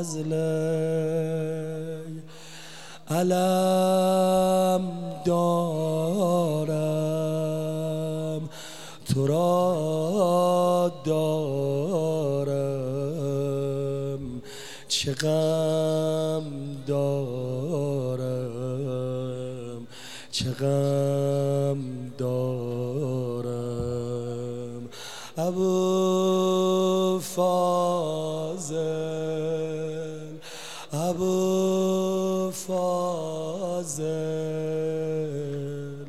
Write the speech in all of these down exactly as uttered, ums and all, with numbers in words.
فضلی علم دارم تو را دارم چه غم دارم چه غم دارم ابو فاضل ابو فاضل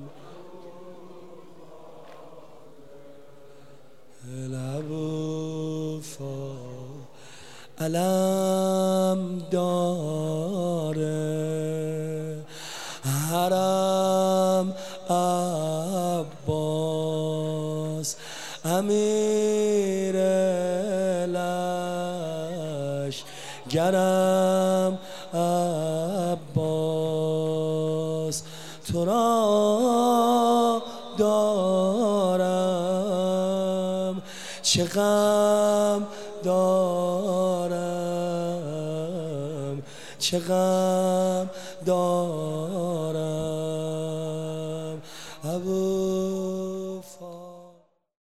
ابو فاضل علم داره حرم عباس امیر لشکرم عباس تو را دارم چه غم دارم چه غم دارم ابو